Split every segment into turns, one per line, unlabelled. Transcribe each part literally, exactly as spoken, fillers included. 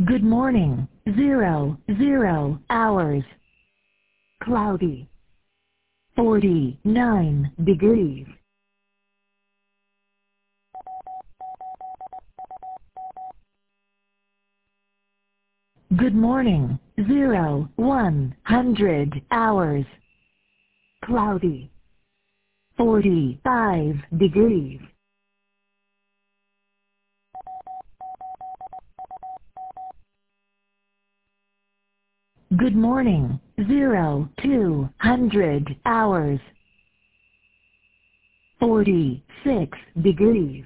Good morning. Zero, zero hours. Cloudy. forty-nine degrees. Good morning. Zero, one hundred hours. Cloudy. forty-five degrees. Good morning. Zero, two hundred hours. forty-six degrees.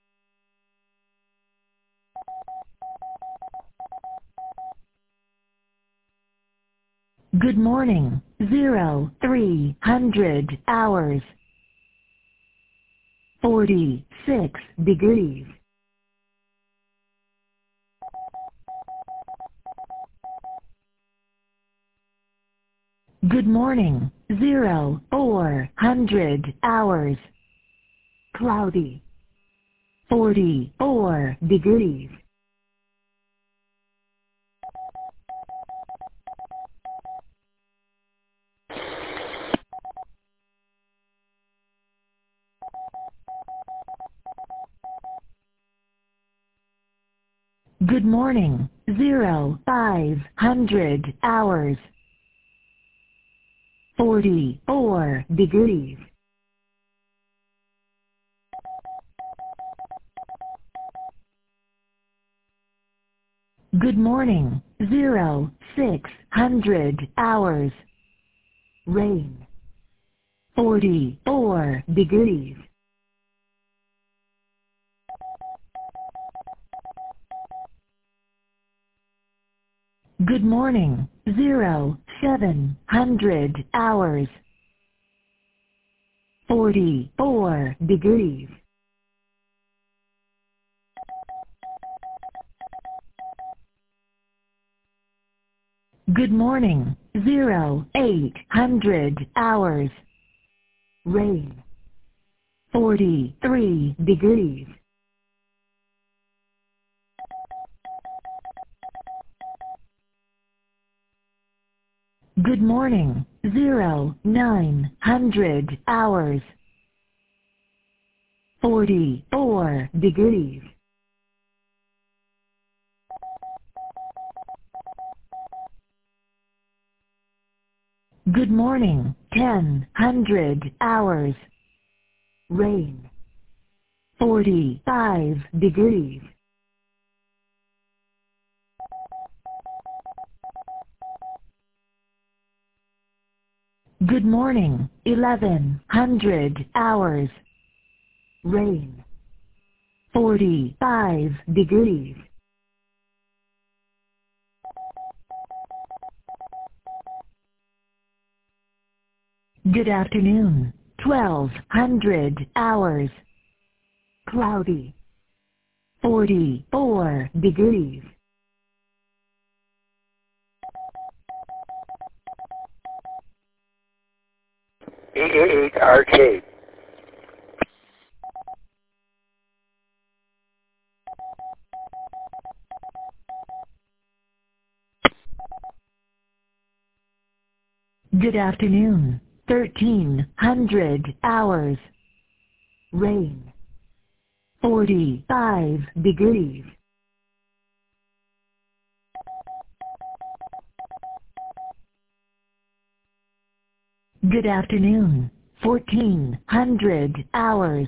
Good morning. Zero, three hundred hours. forty-six degrees. Good morning. Zero, four hundred hours. Cloudy. forty-four degrees. Good morning. Zero, five hundred hours. forty-four degrees. Good morning. Zero, six hundred hours. Rain. forty-four degrees. Good morning. Zero, seven hundred hours. forty-four degrees. Good morning. Zero, eight hundred hours. Rain. forty-three degrees. Good morning. Zero, nine hundred hours. forty-four degrees. Good morning. Ten hundred hours. Rain. forty-five degrees. Good morning. Eleven hundred hours. Rain. forty-five degrees. Good afternoon. Twelve hundred hours. Cloudy. forty-four degrees.
eight Arcade.
Good afternoon. Thirteen hundred hours. Rain. forty-five degrees. Good afternoon. Fourteen hundred hours.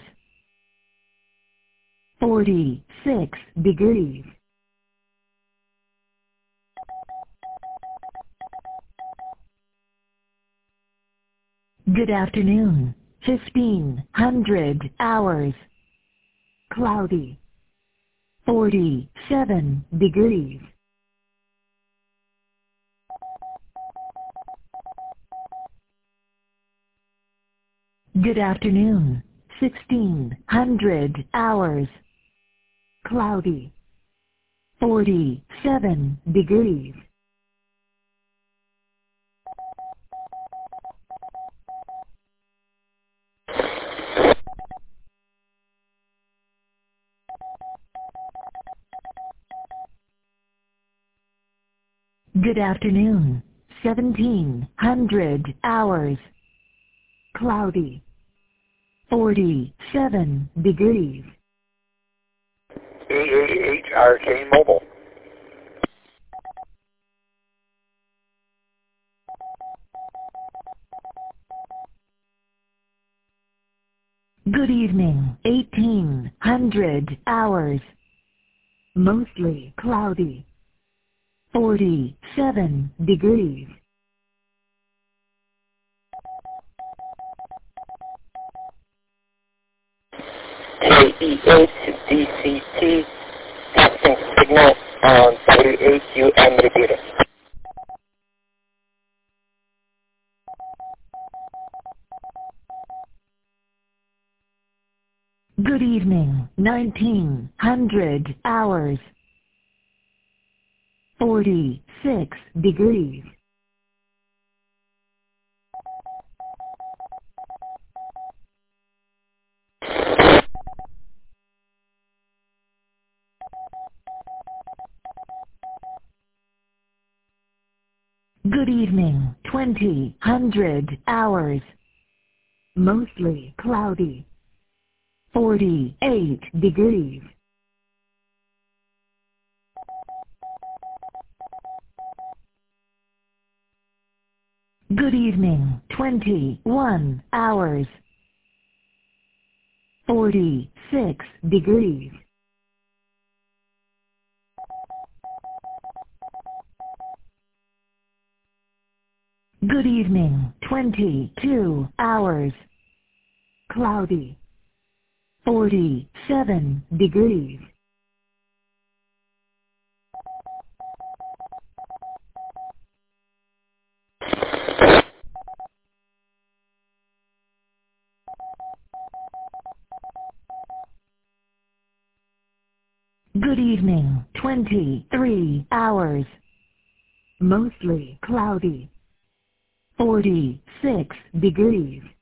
forty-six degrees. Good afternoon. Fifteen hundred hours. Cloudy. forty-seven degrees. Good afternoon. Sixteen hundred hours. Cloudy. forty-seven degrees. Good afternoon. seventeen hundred hours. Cloudy. forty-seven degrees.
A A H R K Mobile.
Good evening. eighteen hundred hours. Mostly cloudy. forty-seven degrees.
K E H D C T. Testing signal on W H U M repeater.
Good evening. nineteen hundred hours. forty-six degrees. Good evening. twenty hundred hours. Mostly cloudy. forty-eight degrees. Good evening. twenty-one hours. forty-six degrees. Good evening. twenty-two hours. Cloudy. forty-seven degrees. Good evening. twenty-three hours. Mostly cloudy. forty-six degrees.